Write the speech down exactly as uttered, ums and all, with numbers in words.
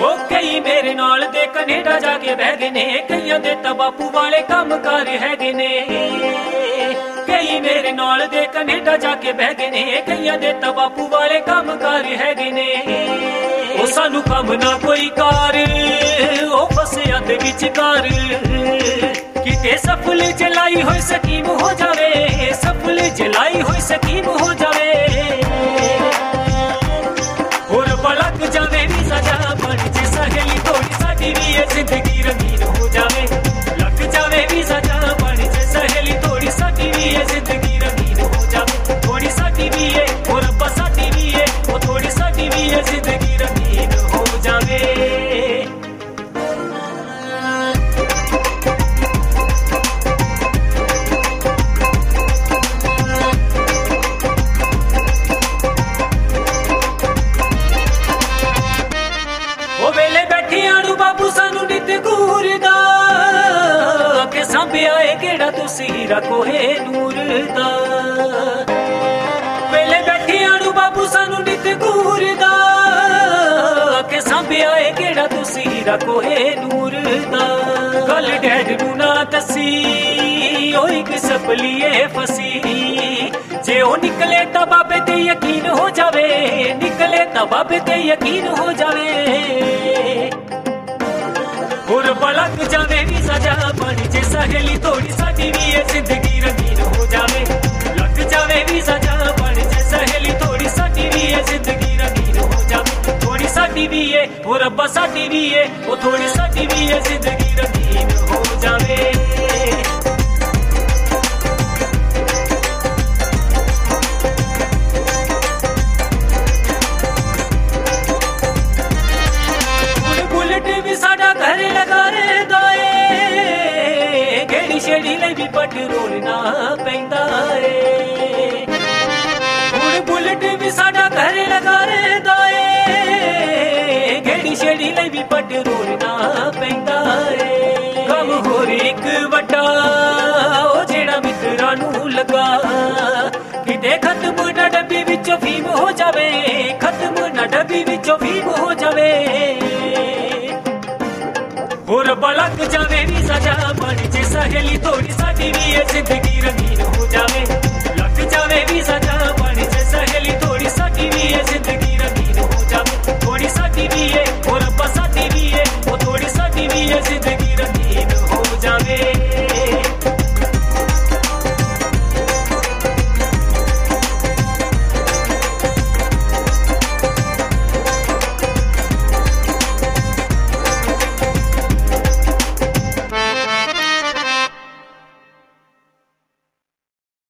ਉਹ ਕਈ ਮੇਰੇ ਨਾਲ ਦੇ ਕੈਨੇਡਾ ਜਾ ਕੇ ਬਹਿ ਗਏ ਨੇ, ਕਈਆਂ ਦੇ ਤਾਂ ਬਾਪੂ ਵਾਲੇ ਕੰਮ ਕਾਰ ਹੈਗੇ ਨੇ। ਕਈ ਮੇਰੇ ਨਾਲ ਦੇ ਕੈਨੇਡਾ ਜਾ ਕੇ ਬਹਿ ਗਏ ਨੇ, ਕਈਆਂ ਦੇ ਤਾਂ ਬਾਪੂ ਵਾਲੇ ਕੰਮ ਕਾਰ ਹੈਗੇ ਨੇ। ਉਹ ਸਾਨੂੰ ਕੰਮ ਨਾ ਕੋਈ ਕਾਰ, ਉਹ ਫਸਿਆ ਦੇ ਵਿਚਕਾਰ, ਕਿਤੇ ਸਫਲ ਜਲਾਈ ਹੋਈ ਸਕੀਮ ਹੋ ਜਾਵੇ, ਸਫਲ ਜਲਾਈ ਹੋਈ ਸਕੀਮ ਹੋ ਜਾਵੇ। ਹੋਰ ਬਲਕ ਜਾਵੇ ਵੀ ਸਜਾ ਬਣ ਜੇ ਸਹੇਲੀ ਥੋੜੀ ਸਾਡੀ ਵੀ ਇਹ ਜ਼ਿੰਦਗੀ ਰੰਗੀਨ ਹੋ ਜਾਵੇ। ਲੱਗ ਜਾਵੇ ਵੀ ਸਜਾ ਬਣ ਜੇ ਸਹੇਲੀ ਥੋੜੀ ਸਾਡੀ ਵੀ ਇਹ ਜ਼ਿੰਦਗੀ ਰੰਗੀਨ ਹੋ ਜਾਵੇ। ਥੋੜੀ ਸਾਡੀ ਵੀ ਇਹ ਹੋਰ ਰੱਬਾ ਸਾਡੀ ਵੀ ਇਹ, ਉਹ ਥੋੜੀ ਸਾਡੀ ਵੀ ਇਹ ਜ਼ਿੰਦਗੀ ਰੰਗੀਨ ਹੋ ਜਾਵੇ। ਸਾਂਭਿਆ ਏ ਕਿਹੜਾ ਤੁਸੀਂ ਹੀਰਾ ਕੋਹੇ ਨੂਰ ਦਾ, ਵੇਲੇ ਬੈਠਿਆਂ ਨੂੰ ਬਾਬੂ ਸਾਨੂੰ ਨਿਤ ਗੂਰ ਦਾ, ਕਿ ਸਾਂਭਿਆ ਏ ਕਿਹੜਾ ਤੁਸੀਂ ਹੀਰਾ ਕੋਹੇ ਨੂਰ ਦਾ। ਗੱਲ ਡੈਡ ਨੂੰ ਨਾ ਦੱਸੀ ਉਹ ਇੱਕ ਸਪਲੀਏ ਫਸੀ, ਜੇ ਉਹ ਨਿਕਲੇ ਤਾਂ ਬਾਬੇ ਤੇ ਯਕੀਨ ਹੋ ਜਾਵੇ, ਨਿਕਲੇ ਤਾਂ ਬਾਬੇ ਤੇ ਯਕੀਨ ਹੋ ਜਾਵੇ। ਹੋਰ ਬਲਕ ਜਾਵੇ ਵੀ ਸਜਾ ਬਣ ਜੇ ਸਹੇਲੀ ਥੋੜੀ ਸਾਡੀ ਵੀ ਇਹ ਜ਼ਿੰਦਗੀ ਰੰਗੀਨ ਹੋ ਜਾਵੇ। ਲੱਗ ਜਾਵੇ ਵੀ ਸਜਾ ਬਣ ਜੇ ਸਹੇਲੀ ਥੋੜੀ ਸਾਡੀ ਵੀ ਇਹ ਜ਼ਿੰਦਗੀ ਰੰਗੀਨ ਹੋ ਜਾਵੇ। ਥੋੜੀ ਸਾਡੀ ਵੀ ਏ ਉਹ ਰੱਬਾ ਸਾਡੀ ਵੀ ਏ, ਉਹ ਥੋੜੀ ਸਾਡੀ ਵੀ ਇਹ ਜ਼ਿੰਦਗੀ ਰੰਗੀਨ ਹੋ ਜਾਵੇ। ਛੇੜੀ ਲਈ ਵੀ ਪੈਟਰੋਲ ਨਾ ਪੈਂਦਾ ਏ, ਹੁਣ ਬੁਲਟ ਵੀ ਸਾਡਾ ਘਰ ਲਗਾ ਰਹਿੰਦਾ ਏ। ਗੇੜੀ ਛੇੜੀ ਲਈ ਵੀ ਪੈਟਰੋਲ ਨਾ ਪੈਂਦਾ ਏ। ਕੰਮ ਹੋਰ ਇੱਕ ਵੱਡਾ ਉਹ ਜਿਹੜਾ ਮਿੱਤਰਾਂ ਨੂੰ ਲੱਗਾ, ਕਿਤੇ ਖਤਮ ਨਾ ਡੱਬੀ ਵਿੱਚੋਂ ਫੀਮ ਹੋ ਜਾਵੇ, ਖਤਮ ਨਾ ਡੱਬੀ ਵਿੱਚੋਂ ਫੀਮ ਹੋ ਜਾਵੇ। ਹੋਰ ਬਲਕ ਜਾਵੇ ਵੀ ਸਜਾ ਬਣ ਜੇ ਸਹੇਲੀ ਥੋੜੀ ਸਾਡੀ ਵੀ ਇਹ ਜ਼ਿੰਦਗੀ ਰੰਗੀਨ